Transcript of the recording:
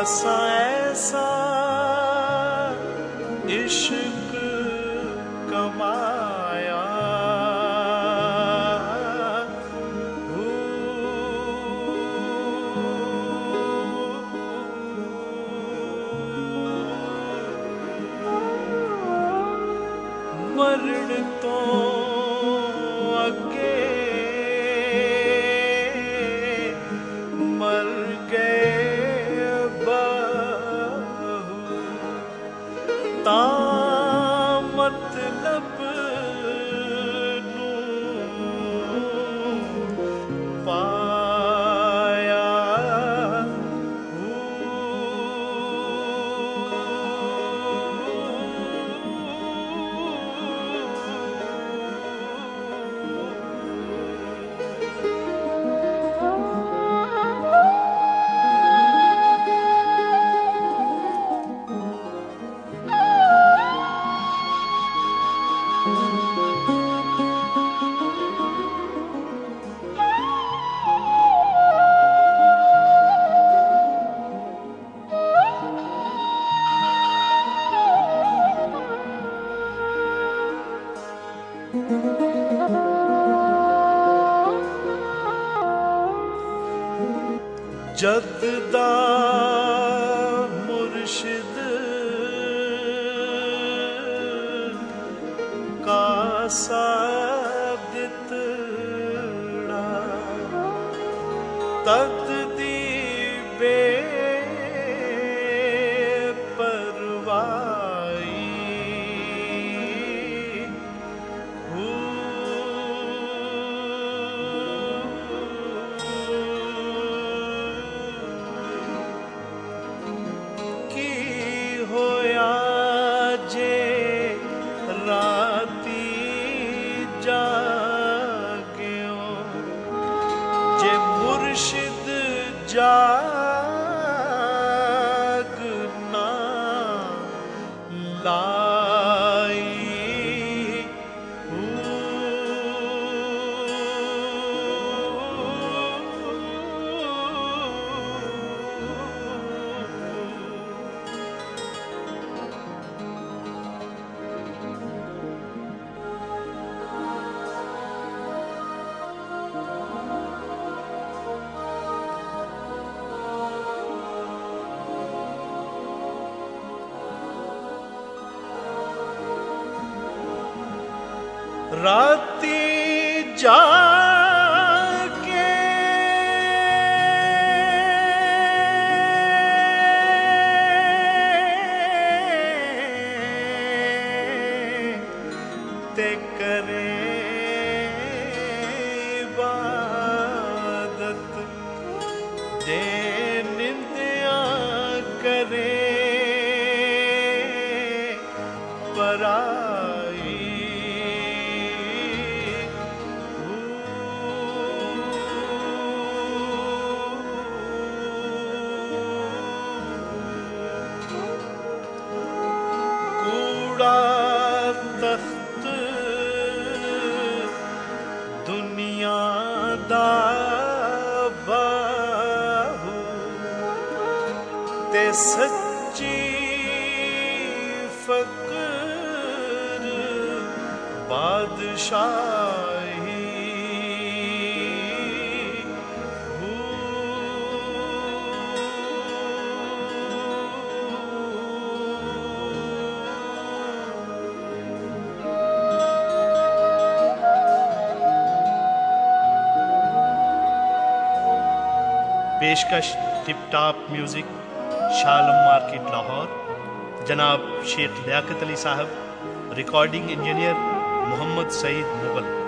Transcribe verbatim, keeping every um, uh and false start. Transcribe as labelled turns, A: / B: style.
A: असा ऐसा इश्क कमाया मरण तो अगे मर गए बहु ता मतलब पाया जददा मुर्शिद का सादितड़ा तद दी बेपरवाही मुर्शिद जाग ना लाई राती जाके ते करे इबादत दे निंदिया करे पराई तख्त दुनिया दा बाहु ते सच्ची फकर बादशाही पेशकश टिप टॉप म्यूजिक शालम मार्केट लाहौर जनाब शेख लियाकत अली साहब रिकॉर्डिंग इंजीनियर मोहम्मद सईद मुगल।